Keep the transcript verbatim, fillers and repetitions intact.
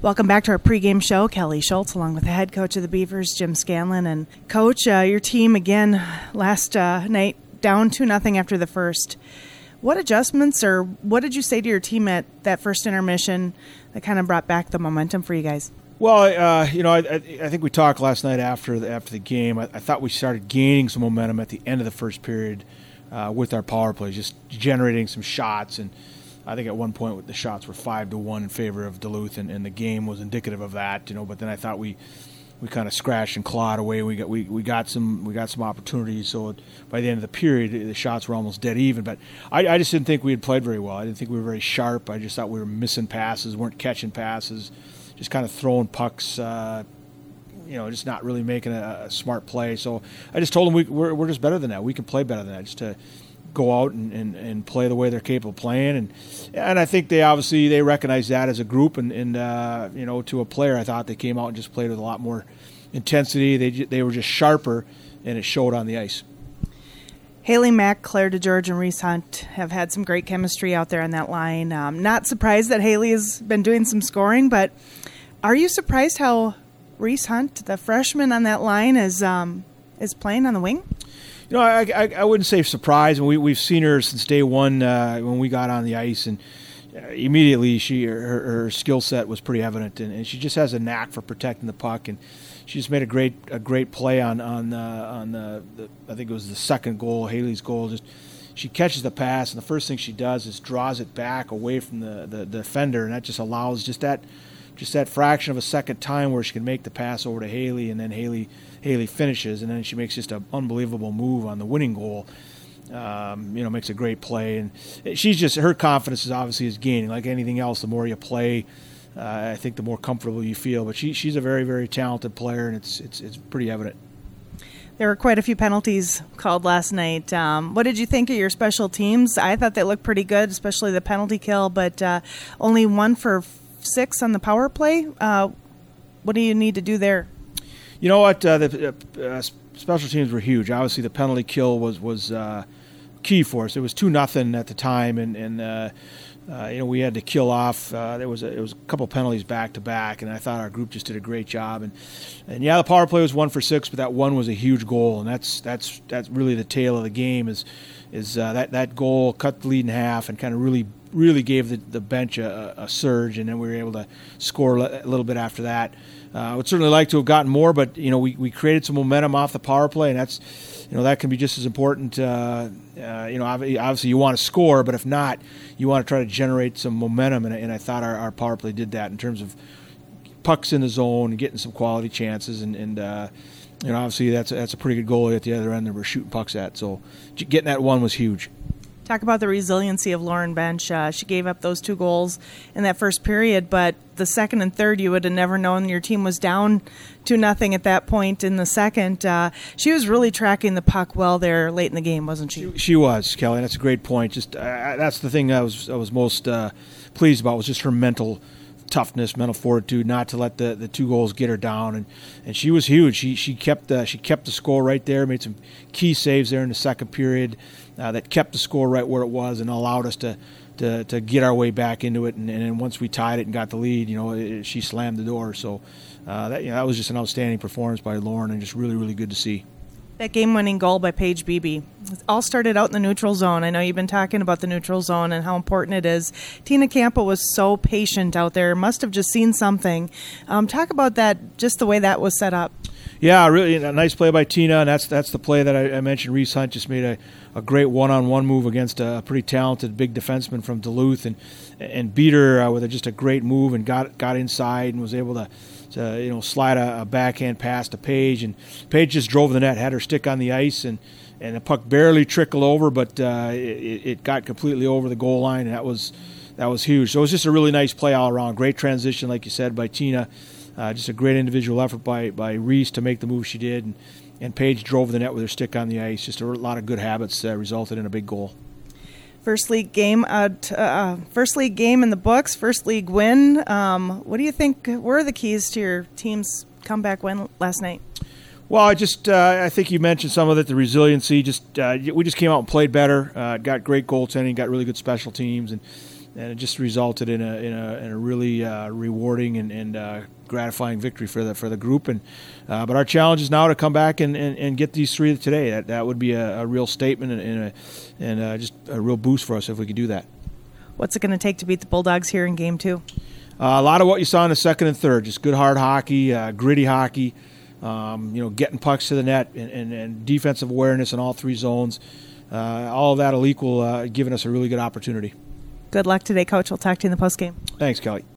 Welcome back to our pregame show. Kelly Schultz along with the head coach of the Beavers, Jim Scanlon. And Coach, uh, your team again last uh, night down two nothing after the first. What adjustments or what did you say to your team at that first intermission that kind of brought back the momentum for you guys? Well, uh, you know, I, I think we talked last night after the, after the game. I, I thought we started gaining some momentum at the end of the first period uh, with our power plays, just generating some shots. And I think at one point the shots were five to one in favor of Duluth, and, and the game was indicative of that. You know, but then I thought we, we kind of scratched and clawed away. We got we, we got some we got some opportunities. So by the end of the period, the shots were almost dead even. But I, I just didn't think we had played very well. I didn't think we were very sharp. I just thought we were missing passes, weren't catching passes, just kind of throwing pucks. Uh, you know, just not really making a, a smart play. So I just told them we, we're we're just better than that. We can play better than that. Just to go out and, and, and play the way they're capable of playing, and and I think they obviously they recognize that as a group, and, and uh, you know, to a player, I thought they came out and just played with a lot more intensity. They they were just sharper, and it showed on the ice. Haley Mack, Claire DeGeorge, and Reese Hunt have had some great chemistry out there on that line. Um, not surprised that Haley has been doing some scoring, but are you surprised how Reese Hunt, the freshman on that line, is um, is playing on the wing? You know, I, I, I wouldn't say surprised. We, we've seen her since day one uh, when we got on the ice, and uh, immediately she her, her skill set was pretty evident, and, and she just has a knack for protecting the puck, and she just made a great a great play on on uh, on the, the I think it was the second goal, Haley's goal. Just she catches the pass, and the first thing she does is draws it back away from the, the, the defender, and that just allows just that just that fraction of a second time where she can make the pass over to Haley, and then Haley Haley finishes, and then she makes just an unbelievable move on the winning goal. Um, you know, makes a great play, and she's just her confidence is obviously is gaining. Like anything else, the more you play, uh, I think the more comfortable you feel. But she she's a very very talented player, and it's it's it's pretty evident. There were quite a few penalties called last night. Um, what did you think of your special teams? I thought they looked pretty good, especially the penalty kill, but uh, only one for six on the power play. Uh, what do you need to do there? You know what? Uh, the uh, special teams were huge. Obviously, the penalty kill was was uh, key for us. It was two nothing at the time, and and uh, uh, you know we had to kill off. Uh, there was a, it was a couple penalties back to back, and I thought our group just did a great job. And and yeah, the power play was one for six, but that one was a huge goal, and that's that's that's really the tale of the game. Is is uh, that that goal cut the lead in half and kind of really. really gave the, the bench a, a surge, and then we were able to score a little bit after that. Uh, I would certainly like to have gotten more, but you know we, we created some momentum off the power play, and that's you know that can be just as important. Uh, uh, you know, obviously you want to score, but if not, you want to try to generate some momentum, and, and I thought our, our power play did that in terms of pucks in the zone and getting some quality chances, and, and uh, you know obviously that's that's a pretty good goalie at the other end that we're shooting pucks at. So getting that one was huge. Talk about the resiliency of Lauren Bench. Uh, she gave up those two goals in that first period, but the second and third, you would have never known your team was down two nothing at that point in the second. Uh, she was really tracking the puck well there late in the game, wasn't she? She, she was, Kelly. That's a great point. Just uh, that's the thing I was I was most uh, pleased about was just her mental toughness, mental fortitude, not to let the, the two goals get her down, and, and she was huge. She she kept uh, she kept the score right there, made some key saves there in the second period uh, that kept the score right where it was and allowed us to to, to get our way back into it. And, and then once we tied it and got the lead, you know, it, she slammed the door. So uh, that you know, that was just an outstanding performance by Lauren, and just really really good to see. That game-winning goal by Paige Beebe. It all started out in the neutral zone. I know you've been talking about the neutral zone and how important it is. Tina Campa was so patient out there. Must have just seen something. Um, talk about that, just the way that was set up. Yeah, really a nice play by Tina, and that's that's the play that I, I mentioned. Reese Hunt just made a, a great one-on-one move against a pretty talented big defenseman from Duluth, and and beat her uh, with a, just a great move, and got got inside and was able to. To, you know, slide a, a backhand pass to Paige, and Paige just drove the net, had her stick on the ice, and, and the puck barely trickled over, but uh, it, it got completely over the goal line, and that was that was huge. So it was just a really nice play all around. Great transition, like you said, by Tina. Uh, just a great individual effort by, by Reese to make the move she did, and, and Paige drove the net with her stick on the ice. Just a lot of good habits uh, resulted in a big goal. First league game, uh, uh, first league game in the books. First league win. Um, what do you think were the keys to your team's comeback win last night? Well, I just uh, I think you mentioned some of it. The resiliency. Just uh, we just came out and played better. Uh, got great goaltending. Got really good special teams, and and it just resulted in a in a, in a really uh, rewarding and, and uh, gratifying victory for the for the group. And uh, but our challenge is now to come back and, and, and get these three today. That that would be a, a real statement and, and, a, and uh, just a real boost for us if we could do that. What's it going to take to beat the Bulldogs here in game two? Uh, a lot of what you saw in the second and third, just good hard hockey, uh, gritty hockey, um, you know, getting pucks to the net and, and, and defensive awareness in all three zones. Uh, all of that will equal uh, giving us a really good opportunity. Good luck today, Coach. We'll talk to you in the postgame. Thanks, Kelly.